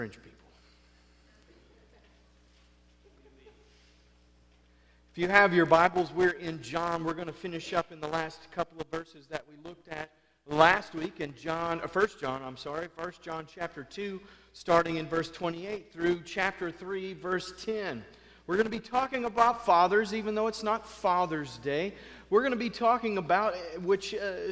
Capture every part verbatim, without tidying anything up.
French people. If you have your Bibles, we're in John. We're going to finish up in the last couple of verses that we looked at last week in John, uh, First John, I'm sorry, First John chapter two, starting in verse twenty-eight through chapter three, verse ten. We're going to be talking about fathers, even though it's not Father's Day. We're going to be talking about, which uh,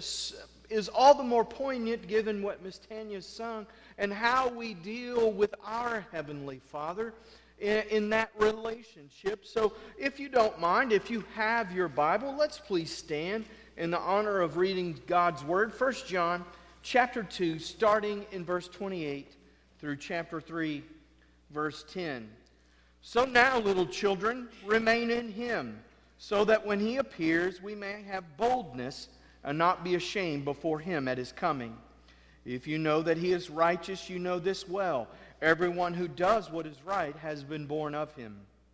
is all the more poignant given what Miss Tanya sung, and how we deal with our Heavenly Father in, in that relationship. So if you don't mind, if you have your Bible, let's please stand in the honor of reading God's Word. First John chapter two, starting in verse twenty-eight through chapter three, verse ten. So now, little children, remain in Him, so that when He appears, we may have boldness and not be ashamed before Him at His coming. If you know that He is righteous, you know this well. Everyone who does what is right has been born of Him.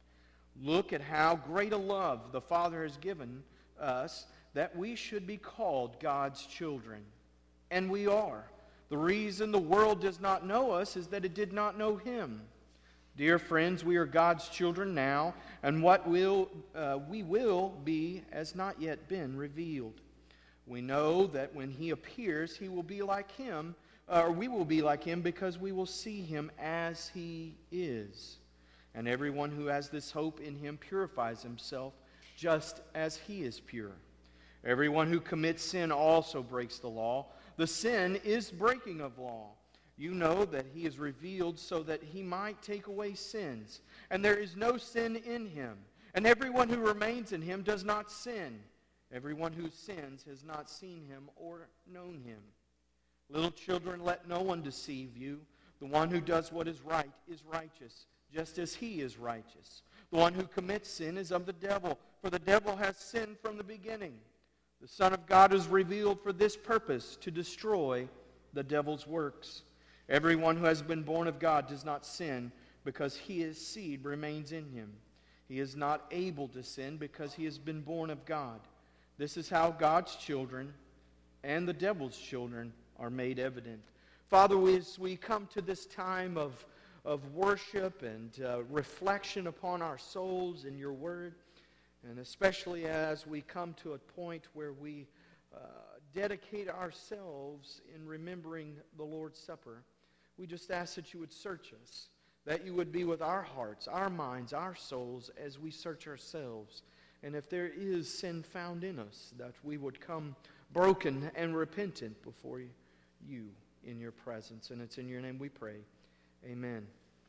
Look at how great a love the Father has given us, that we should be called God's children. And we are. The reason the world does not know us is that it did not know Him. Dear friends, we are God's children now, and what will uh, we will be has not yet been revealed. We know that when He appears, He will be like Him, or we will be like Him, because we will see Him as He is. And everyone who has this hope in Him purifies himself, just as He is pure. Everyone who commits sin also breaks the law. The sin is breaking of law. You know that He is revealed so that He might take away sins. And there is no sin in Him. And everyone who remains in Him does not sin. Everyone who sins has not seen Him or known Him. Little children, let no one deceive you. The one who does what is right is righteous, just as He is righteous. The one who commits sin is of the devil, for the devil has sinned from the beginning. The Son of God is revealed for this purpose, to destroy the devil's works. Everyone who has been born of God does not sin, because His seed remains in him. He is not able to sin, because he has been born of God. This is how God's children and the devil's children are made evident. Father, we, as we come to this time of, of worship and uh, reflection upon our souls in Your Word, and especially as we come to a point where we uh, dedicate ourselves in remembering the Lord's Supper, we just ask that You would search us, that You would be with our hearts, our minds, our souls as we search ourselves. And if there is sin found in us, that we would come broken and repentant before You in Your presence. And it's in Your name we pray. Amen.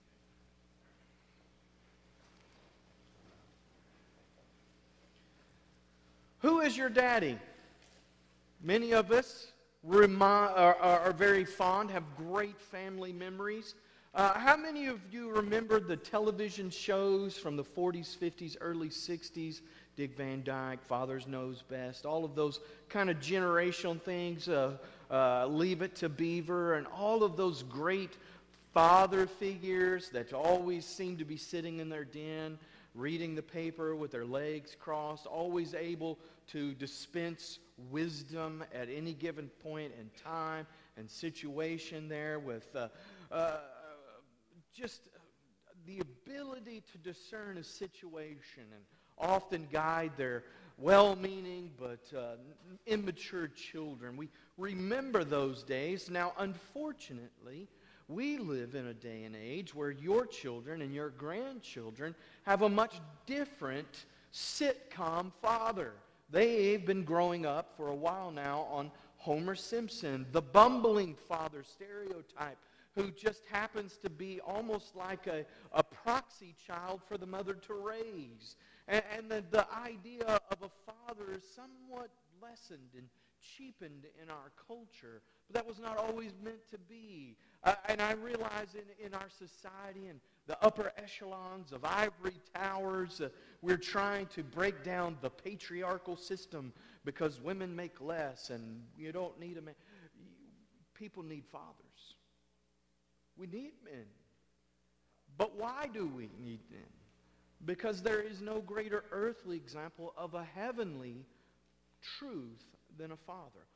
Who is your daddy? Many of us remind, are, are very fond, have great family memories. Uh, how many of you remember the television shows from the forties, fifties, early sixties? Dick Van Dyke, Father's Knows Best, all of those kind of generational things, uh, uh, Leave It to Beaver, and all of those great father figures that always seem to be sitting in their den, reading the paper with their legs crossed, always able to dispense wisdom at any given point in time and situation there, with uh, uh, just the ability to discern a situation and often guide their well-meaning but uh, immature children. We remember those days. Now, unfortunately, we live in a day and age where your children and your grandchildren have a much different sitcom father. They've been growing up for a while now on Homer Simpson, the bumbling father stereotype, who just happens to be almost like a, a proxy child for the mother to raise. And, and the, the idea of a father is somewhat lessened and cheapened in our culture. But that was not always meant to be. Uh, and I realize in, in our society and the upper echelons of ivory towers, uh, we're trying to break down the patriarchal system because women make less and you don't need a man. People need fathers. We need men. But why do we need men? Because there is no greater earthly example of a heavenly truth than a father.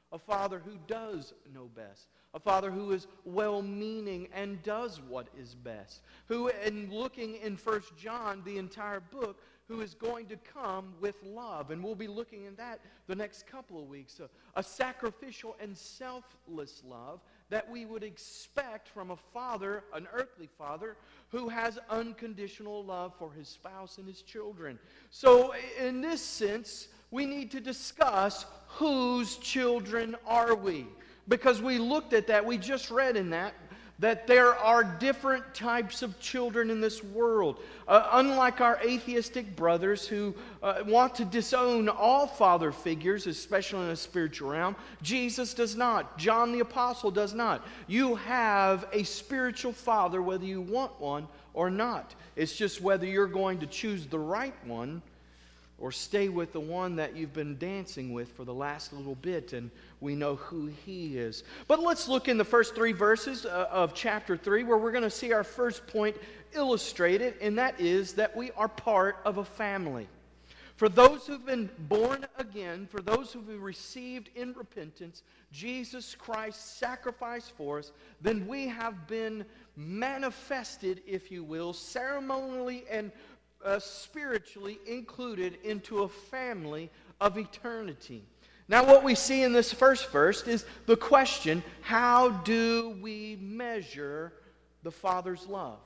A Father who does know best. A Father who is well-meaning and does what is best. Who, in looking in First John, the entire book, who is going to come with love. And we'll be looking at that the next couple of weeks. A, a sacrificial and selfless love that we would expect from a father, an earthly father, who has unconditional love for his spouse and his children. So in this sense, we need to discuss whose children are we. Because we looked at that, we just read in that, that there are different types of children in this world. Uh, unlike our atheistic brothers who uh, want to disown all father figures, especially in the spiritual realm, Jesus does not. John the Apostle does not. You have a spiritual father whether you want one or not. It's just whether you're going to choose the right one or stay with the one that you've been dancing with for the last little bit, and we know who he is. But let's look in the first three verses uh, of chapter three, where we're going to see our first point illustrated, and that is that we are part of a family. For those who've been born again, for those who've received in repentance Jesus Christ's sacrifice for us, then we have been manifested, if you will, ceremonially and Uh, spiritually included into a family of eternity. Now what we see in this first verse is the question, how do we measure the Father's love?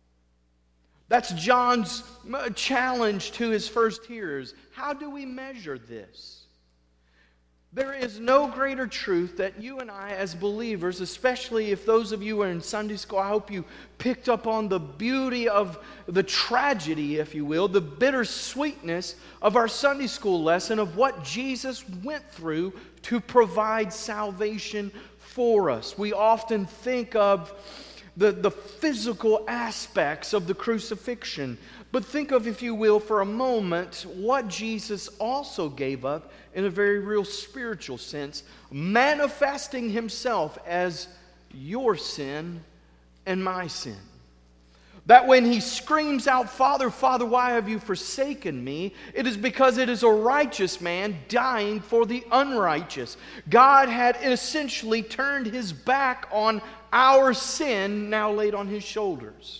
That's John's challenge to his first hearers. How do we measure this? There is no greater truth that you and I as believers, especially if those of you are in Sunday school, I hope you picked up on the beauty of the tragedy, if you will, the bittersweetness of our Sunday school lesson of what Jesus went through to provide salvation for us. We often think of the, the physical aspects of the crucifixion, but think of, if you will, for a moment, what Jesus also gave up in a very real spiritual sense, manifesting himself as your sin and my sin. That when he screams out, Father, Father, why have you forsaken me? It is because it is a righteous man dying for the unrighteous. God had essentially turned his back on our sin now laid on his shoulders.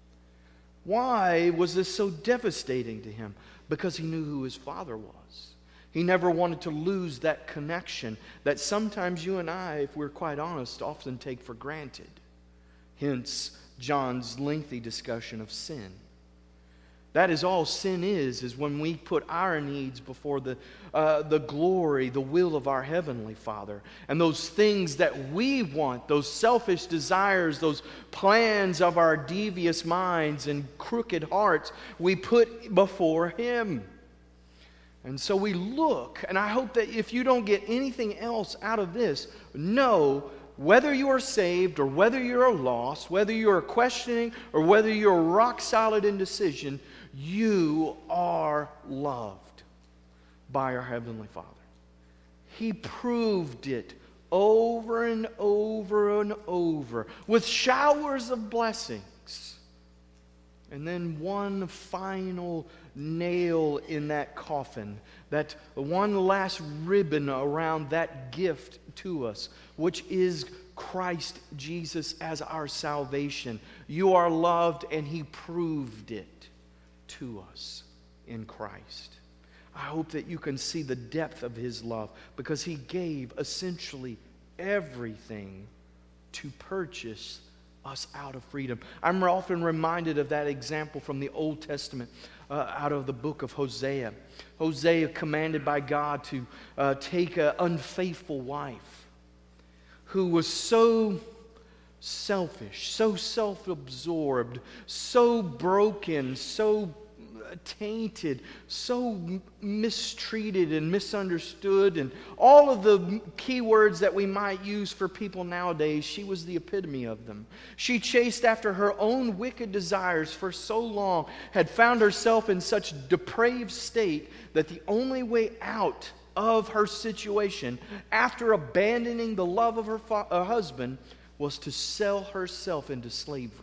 Why was this so devastating to him? Because he knew who his Father was. He never wanted to lose that connection that sometimes you and I, if we're quite honest, often take for granted. Hence, John's lengthy discussion of sin. That is all sin is, is when we put our needs before the, uh, the glory, the will of our Heavenly Father. And those things that we want, those selfish desires, those plans of our devious minds and crooked hearts, we put before Him. And so we look, and I hope that if you don't get anything else out of this, know whether you are saved or whether you're lost, whether you're questioning or whether you're rock solid in decision, you are loved by our Heavenly Father. He proved it over and over and over with showers of blessings. And then one final nail in that coffin, that one last ribbon around that gift to us, which is Christ Jesus as our salvation. You are loved, and He proved it to us in Christ. I hope that you can see the depth of His love, because He gave essentially everything to purchase us out of freedom. I'm often reminded of that example from the Old Testament, uh, out of the book of Hosea. Hosea commanded by God to uh, take an unfaithful wife who was so selfish, so self-absorbed, so broken, so tainted, so mistreated and misunderstood, and all of the key words that we might use for people nowadays. She was the epitome of them. She chased after her own wicked desires for so long, had found herself in such depraved state that the only way out of her situation, after abandoning the love of her, fa- her husband, was to sell herself into slavery.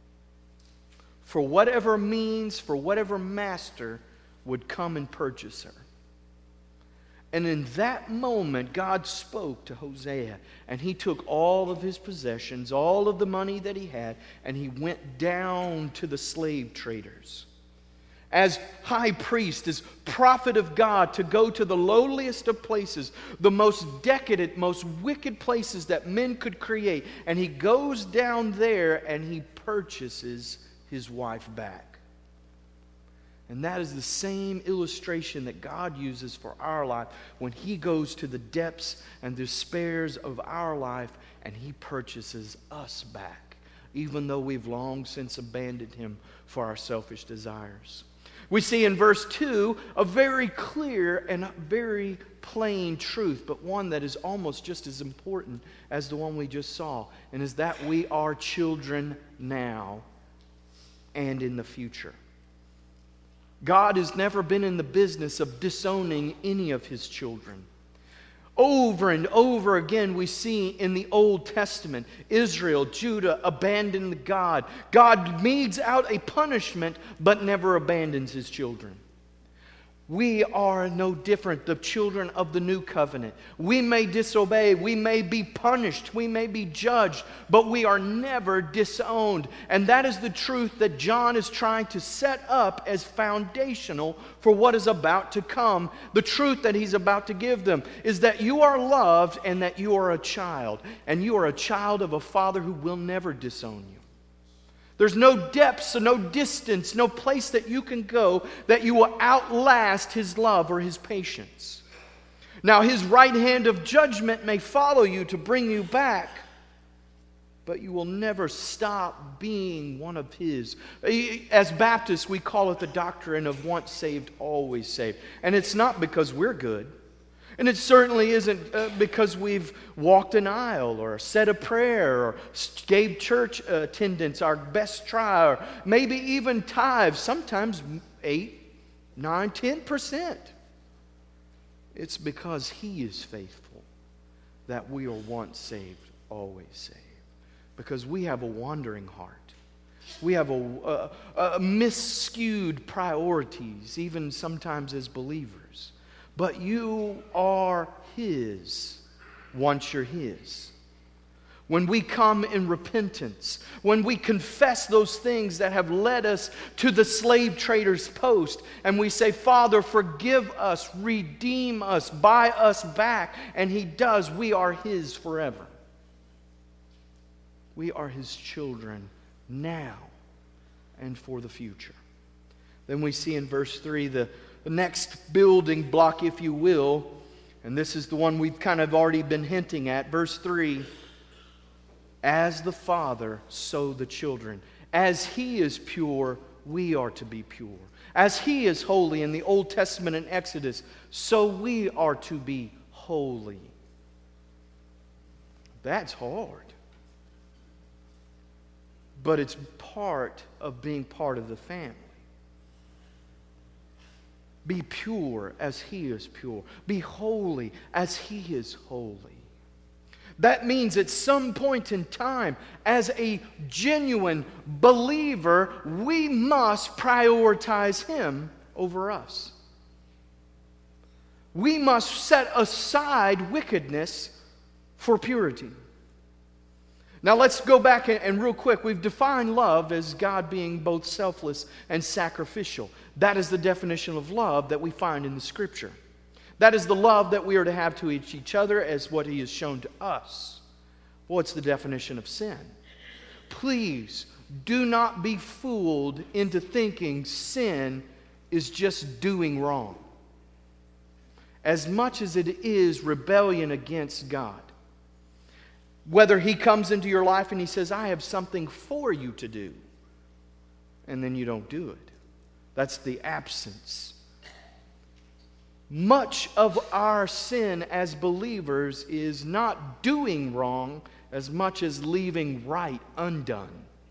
For whatever means, for whatever master would come and purchase her. And in that moment, God spoke to Hosea, and he took all of his possessions, all of the money that he had, and he went down to the slave traders. As high priest, as prophet of God, to go to the lowliest of places, the most decadent, most wicked places that men could create. And he goes down there and he purchases his wife back. And that is the same illustration that God uses for our life when He goes to the depths and despairs of our life and He purchases us back, even though we've long since abandoned Him for our selfish desires. We see in verse two a very clear and very plain truth, but one that is almost just as important as the one we just saw, and is that we are children now and in the future. God has never been in the business of disowning any of His children. Over and over again we see in the Old Testament, Israel, Judah abandoned God. God metes out a punishment but never abandons His children. We are no different, the children of the new covenant. We may disobey, we may be punished, we may be judged, but we are never disowned. And that is the truth that John is trying to set up as foundational for what is about to come. The truth that he's about to give them is that you are loved and that you are a child. And you are a child of a Father who will never disown you. There's no depths, no distance, no place that you can go that you will outlast His love or His patience. Now, His right hand of judgment may follow you to bring you back, but you will never stop being one of His. As Baptists, we call it the doctrine of once saved, always saved. And it's not because we're good. And it certainly isn't uh, because we've walked an aisle or said a prayer or gave church attendance our best try, or maybe even tithes, sometimes eight, nine, ten percent. It's because He is faithful that we are once saved, always saved. Because we have a wandering heart. We have a, a, a misskewed priorities, even sometimes as believers. But you are His once you're His. When we come in repentance, when we confess those things that have led us to the slave trader's post, and we say, Father, forgive us, redeem us, buy us back, and He does, we are His forever. We are His children now and for the future. Then we see in verse three the The next building block, if you will, and this is the one we've kind of already been hinting at. Verse three, as the Father, so the children. As He is pure, we are to be pure. As He is holy in the Old Testament and Exodus, so we are to be holy. That's hard. But it's part of being part of the family. Be pure as He is pure. Be holy as He is holy. That means at some point in time, as a genuine believer, we must prioritize Him over us. We must set aside wickedness for purity. Now let's go back and, and real quick, we've defined love as God being both selfless and sacrificial. That is the definition of love that we find in the Scripture. That is the love that we are to have to each, each other as what He has shown to us. What's the definition of sin? Please do not be fooled into thinking sin is just doing wrong, as much as it is rebellion against God. Whether He comes into your life and He says, I have something for you to do, and then you don't do it. That's the absence. Much of our sin as believers is not doing wrong as much as leaving right undone.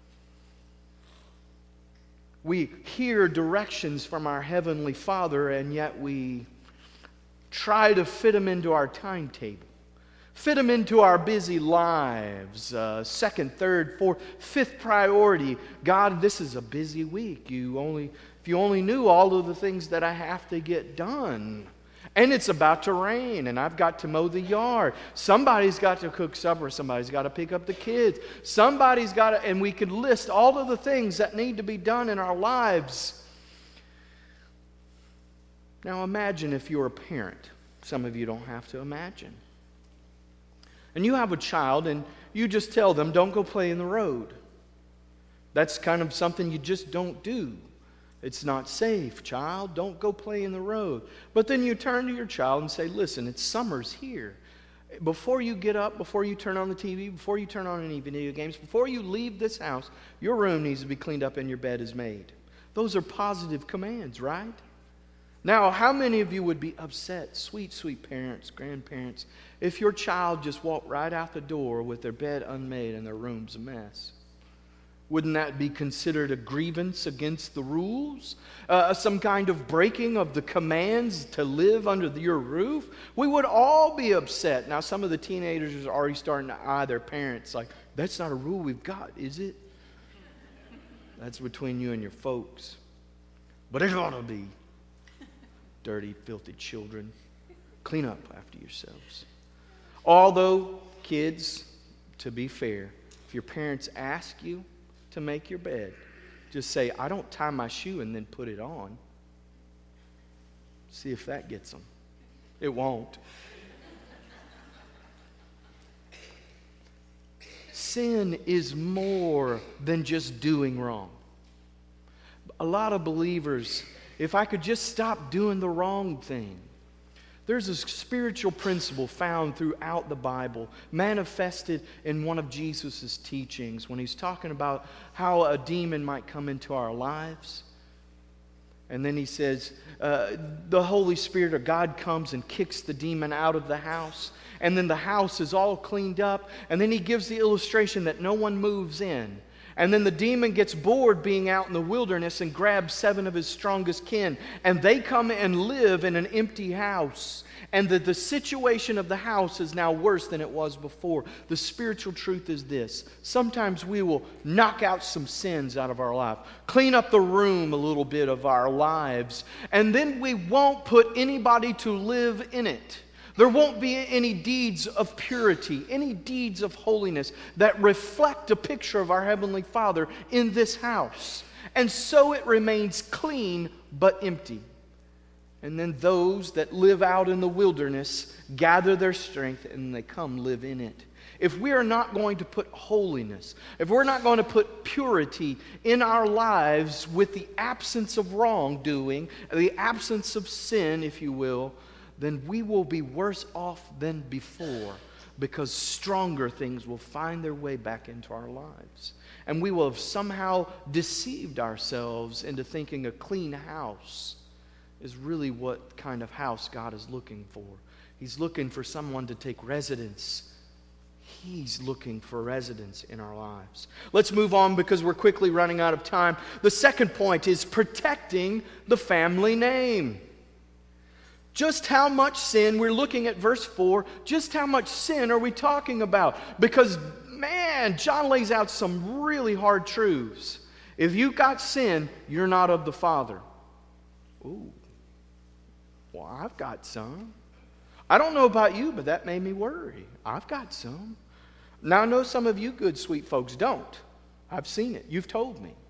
We hear directions from our Heavenly Father, and yet we try to fit them into our timetable. Fit them into our busy lives. Uh, second, third, fourth, fifth priority. God, this is a busy week. You only, if you only knew all of the things that I have to get done. And it's about to rain, and I've got to mow the yard. Somebody's got to cook supper. Somebody's got to pick up the kids. Somebody's got to, and we could list all of the things that need to be done in our lives. Now imagine if you're a parent. Some of you don't have to imagine. And you have a child, and you just tell them, don't go play in the road. That's kind of something you just don't do. It's not safe, child. Don't go play in the road. But then you turn to your child and say, listen, it's summer's here. Before you get up, before you turn on the T V, before you turn on any video games, before you leave this house, your room needs to be cleaned up and your bed is made. Those are positive commands, right? Now, how many of you would be upset, sweet, sweet parents, grandparents, if your child just walked right out the door with their bed unmade and their room's a mess? Wouldn't that be considered a grievance against the rules? Uh, some kind of breaking of the commands to live under the, your roof? We would all be upset. Now, some of the teenagers are already starting to eye their parents like, that's not a rule we've got, is it? That's between you and your folks. But it ought to be. Dirty, filthy children. Clean up after yourselves. Although, kids, to be fair, if your parents ask you to make your bed, just say, I don't tie my shoe and then put it on. See if that gets them. It won't. Sin is more than just doing wrong. A lot of believers, if I could just stop doing the wrong thing. There's a spiritual principle found throughout the Bible, manifested in one of Jesus' teachings when he's talking about how a demon might come into our lives. And then he says, uh, the Holy Spirit or God comes and kicks the demon out of the house. And then the house is all cleaned up. And then he gives the illustration that no one moves in. And then the demon gets bored being out in the wilderness and grabs seven of his strongest kin. And they come and live in an empty house. And the, the situation of the house is now worse than it was before. The spiritual truth is this. Sometimes we will knock out some sins out of our life. Clean up the room a little bit of our lives. And then we won't put anybody to live in it. There won't be any deeds of purity, any deeds of holiness that reflect a picture of our Heavenly Father in this house. And so it remains clean but empty. And then those that live out in the wilderness gather their strength and they come live in it. If we are not going to put holiness, if we're not going to put purity in our lives with the absence of wrongdoing, the absence of sin, if you will, then we will be worse off than before, because stronger things will find their way back into our lives. And we will have somehow deceived ourselves into thinking a clean house is really what kind of house God is looking for. He's looking for someone to take residence. He's looking for residence in our lives. Let's move on because we're quickly running out of time. The second point is protecting the family name. Just how much sin, we're looking at verse four, just how much sin are we talking about? Because, man, John lays out some really hard truths. If you've got sin, you're not of the Father. Ooh. Well, I've got some. I don't know about you, but that made me worry. I've got some. Now, I know some of you good, sweet folks don't. I've seen it. You've told me.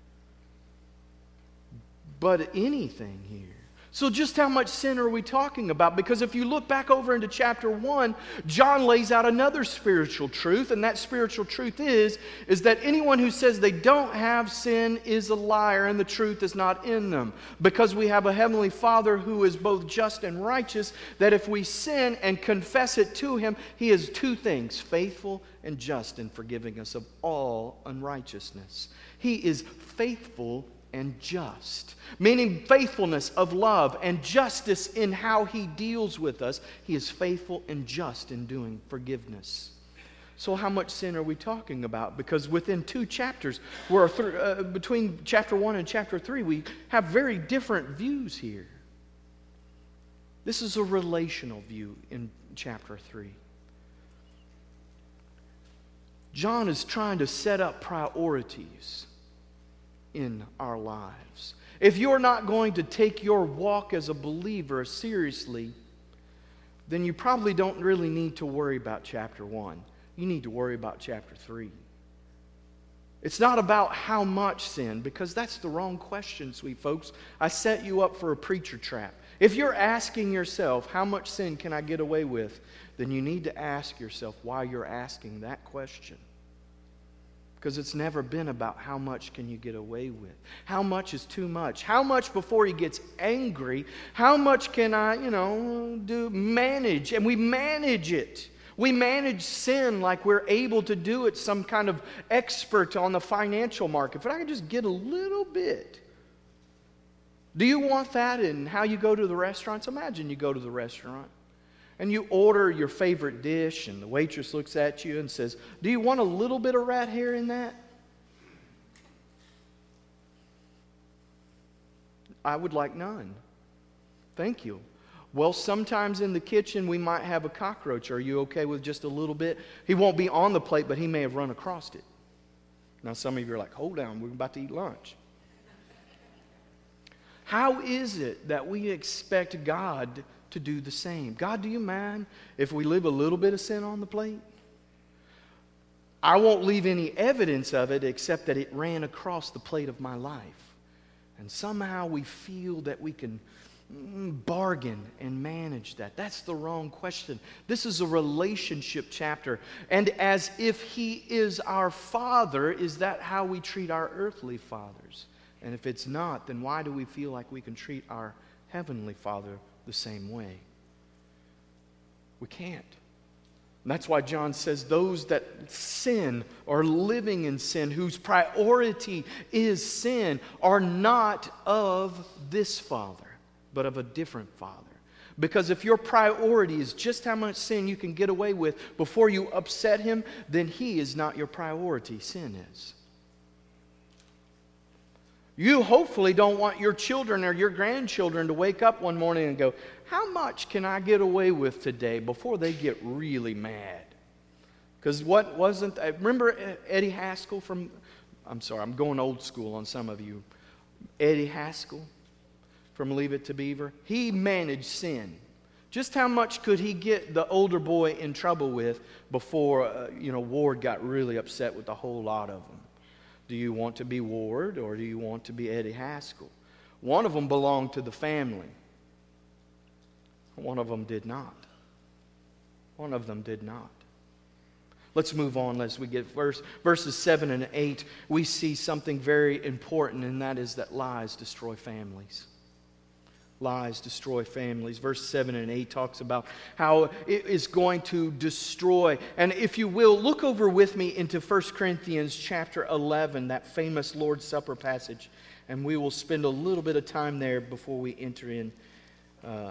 But anything here. So just how much sin are we talking about? Because if you look back over into chapter one, John lays out another spiritual truth, and that spiritual truth is, is that anyone who says they don't have sin is a liar, and the truth is not in them. Because we have a Heavenly Father who is both just and righteous, that if we sin and confess it to Him, He is two things, faithful and just in forgiving us of all unrighteousness. He is faithful and just, meaning faithfulness of love and justice in how He deals with us. He is faithful and just in doing forgiveness. So how much sin are we talking about? Because within two chapters, we're th- uh, between chapter one and chapter three, we have very different views here. This is a relational view in chapter three. John is trying to set up priorities in our lives. If you're not going to take your walk as a believer seriously, then you probably don't really need to worry about chapter one. You need to worry about chapter three. It's not about how much sin, because that's the wrong question, sweet folks. I set you up for a preacher trap. If you're asking yourself, how much sin can I get away with, then you need to ask yourself why you're asking that question. Because it's never been about how much can you get away with. How much is too much? How much before he gets angry? How much can I, you know, do manage? And we manage it. We manage sin like we're able to do it, some kind of expert on the financial market. If I could just get a little bit. Do you want that in how you go to the restaurants? Imagine you go to the restaurant and you order your favorite dish, and the waitress looks at you and says, "Do you want a little bit of rat hair in that?" I would like none. Thank you. Well, sometimes in the kitchen we might have a cockroach. Are you okay with just a little bit? He won't be on the plate, but he may have run across it. Now some of you are like, hold on, we're about to eat lunch. How is it that we expect God to do the same? God, do you mind if we leave a little bit of sin on the plate? I won't leave any evidence of it except that it ran across the plate of my life. And somehow we feel that we can bargain and manage that. That's the wrong question. This is a relationship chapter. And as if He is our Father, is that how we treat our earthly fathers? And if it's not, then why do we feel like we can treat our Heavenly Father the same way? We can't. And that's why John says those that sin or living in sin, whose priority is sin, are not of this Father, but of a different Father. Because if your priority is just how much sin you can get away with before you upset Him, then He is not your priority. Sin is. You hopefully don't want your children or your grandchildren to wake up one morning and go, "How much can I get away with today?" before they get really mad. Because what wasn't, remember Eddie Haskell from, I'm sorry, I'm going old school on some of you. Eddie Haskell from Leave It to Beaver. He managed sin. Just how much could he get the older boy in trouble with before, uh, you know, Ward got really upset with a whole lot of them? Do you want to be Ward or do you want to be Eddie Haskell? One of them belonged to the family. One of them did not. One of them did not. Let's move on as we get verse, verses seven and eight. We see something very important, and that is that lies destroy families. Lies destroy families. Verse seven and eight talks about how it is going to destroy. And if you will, look over with me into First Corinthians chapter eleven, that famous Lord's Supper passage. And we will spend a little bit of time there before we enter in. Uh,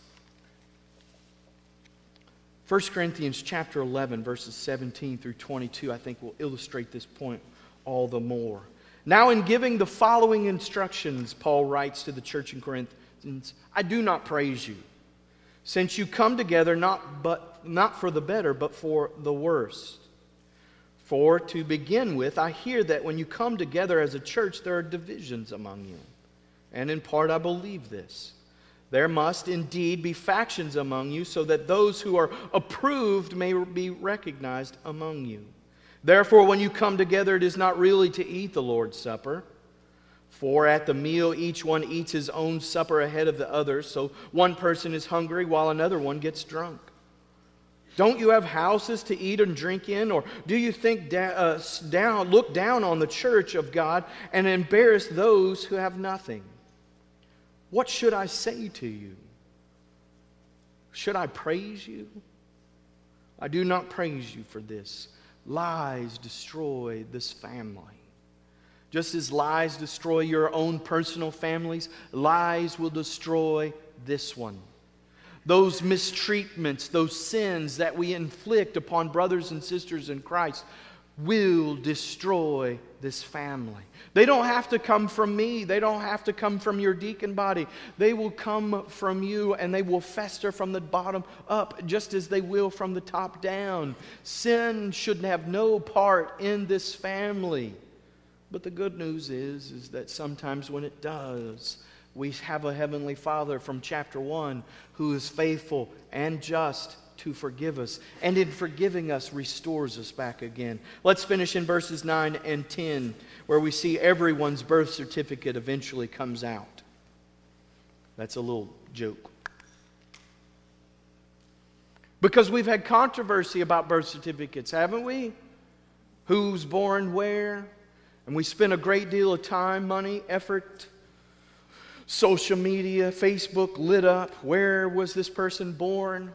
First Corinthians chapter eleven, verses seventeen through twenty-two, I think will illustrate this point all the more. Now in giving the following instructions, Paul writes to the church in Corinth, "I do not praise you, since you come together not but not for the better, but for the worse. For to begin with, I hear that when you come together as a church, there are divisions among you. And in part I believe this. There must indeed be factions among you, so that those who are approved may be recognized among you. Therefore, when you come together, it is not really to eat the Lord's Supper. For at the meal each one eats his own supper ahead of the others, so one person is hungry while another one gets drunk. Don't you have houses to eat and drink in? Or do you think da- uh, down, look down on the church of God and embarrass those who have nothing? What should I say to you? Should I praise you? I do not praise you for this. Lies destroy this family. Just as lies destroy your own personal families, lies will destroy this one. Those mistreatments, those sins that we inflict upon brothers and sisters in Christ will destroy this family. They don't have to come from me. They don't have to come from your deacon body. They will come from you, and they will fester from the bottom up just as they will from the top down. Sin should have no part in this family. But the good news is, is that sometimes when it does, we have a Heavenly Father from chapter one who is faithful and just to forgive us, and in forgiving us restores us back again. Let's finish in verses nine and ten, where we see everyone's birth certificate eventually comes out. That's a little joke. Because we've had controversy about birth certificates, haven't we? Who's born where? And we spent a great deal of time, money, effort, social media, Facebook lit up. Where was this person born?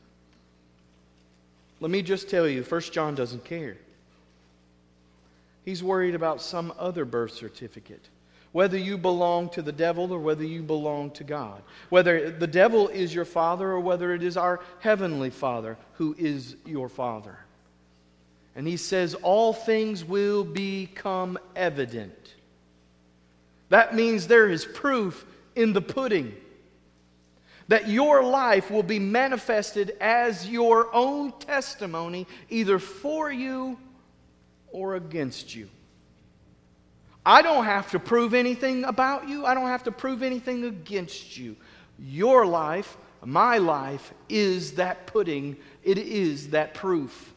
Let me just tell you, First John doesn't care. He's worried about some other birth certificate. Whether you belong to the devil or whether you belong to God. Whether the devil is your father or whether it is our heavenly Father who is your Father. And he says all things will become evident. That means there is proof in the pudding. That your life will be manifested as your own testimony, either for you or against you. I don't have to prove anything about you. I don't have to prove anything against you. Your life, my life, is that pudding. It is that proof.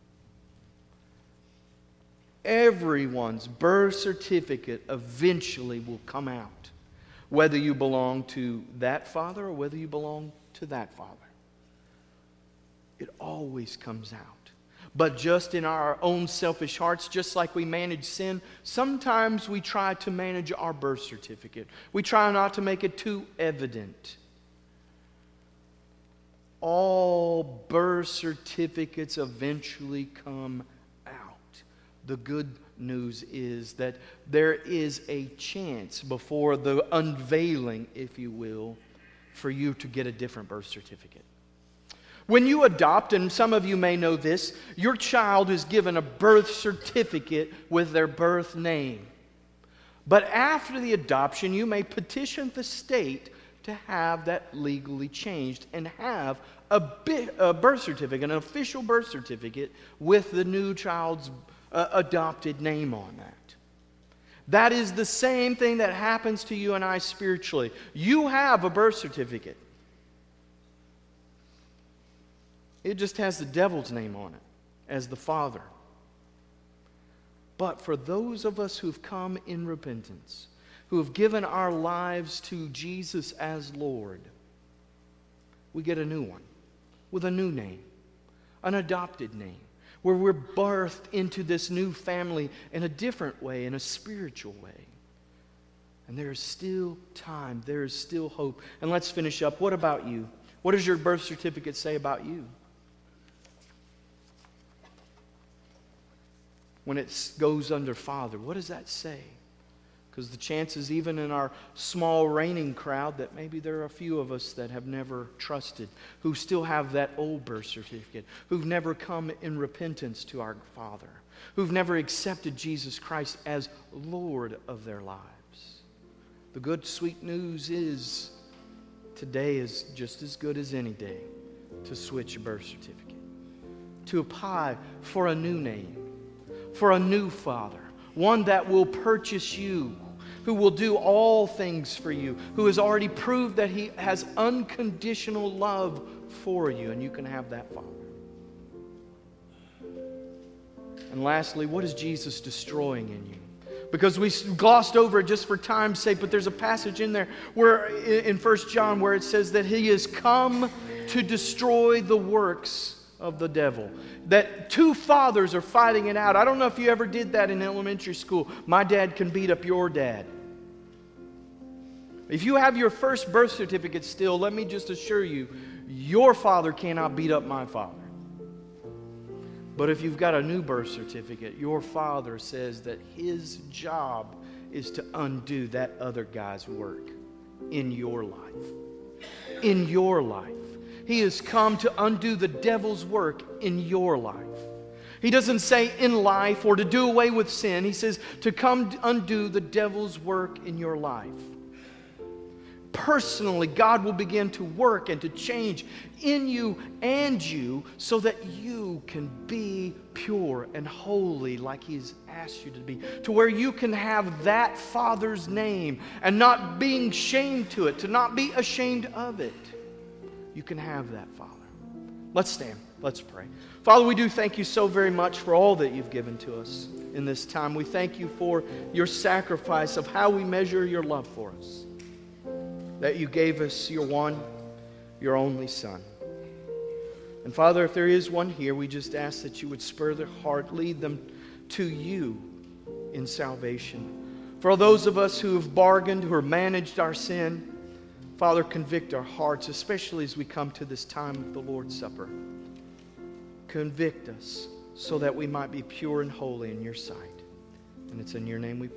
Everyone's birth certificate eventually will come out. Whether you belong to that father or whether you belong to that father. It always comes out. But just in our own selfish hearts, just like we manage sin, sometimes we try to manage our birth certificate. We try not to make it too evident. All birth certificates eventually come out. The good news is that there is a chance before the unveiling, if you will, for you to get a different birth certificate. When you adopt, and some of you may know this, your child is given a birth certificate with their birth name. But after the adoption, you may petition the state to have that legally changed and have a, bi- a birth certificate, an official birth certificate with the new child's uh, adopted name on that. That is the same thing that happens to you and I spiritually. You have a birth certificate. It just has the devil's name on it as the father. But for those of us who've come in repentance, who have given our lives to Jesus as Lord, we get a new one with a new name, an adopted name, where we're birthed into this new family in a different way, in a spiritual way. And there is still time. There is still hope. And let's finish up. What about you? What does your birth certificate say about you? When it goes under Father, what does that say? Because the chances, even in our small reigning crowd, that maybe there are a few of us that have never trusted, who still have that old birth certificate, who've never come in repentance to our Father, who've never accepted Jesus Christ as Lord of their lives. The good, sweet news is today is just as good as any day to switch a birth certificate, to apply for a new name, for a new Father, one that will purchase you, who will do all things for you, who has already proved that He has unconditional love for you, and you can have that Father. And lastly, what is Jesus destroying in you? Because we glossed over it just for time's sake, but there's a passage in there where in First John where it says that He has come to destroy the works of the devil. That two fathers are fighting it out. I don't know if you ever did that in elementary school. My dad can beat up your dad. If you have your first birth certificate still, let me just assure you, your father cannot beat up my father. But if you've got a new birth certificate, your father says that his job is to undo that other guy's work in your life. In your life. He has come to undo the devil's work in your life. He doesn't say in life or to do away with sin. He says to come undo the devil's work in your life. personally, God will begin to work and to change in you and you so that you can be pure and holy like He's asked you to be. To where you can have that Father's name and not being shamed to it, to not be ashamed of it. You can have that, Father. Let's stand. Let's pray. Father, we do thank you so very much for all that you've given to us in this time. We thank you for your sacrifice of how we measure your love for us. That you gave us your one, your only Son. And Father, if there is one here, we just ask that you would spur their heart, lead them to you in salvation. For those of us who have bargained, who have managed our sin, Father, convict our hearts, especially as we come to this time of the Lord's Supper. Convict us so that we might be pure and holy in your sight. And it's in your name we pray.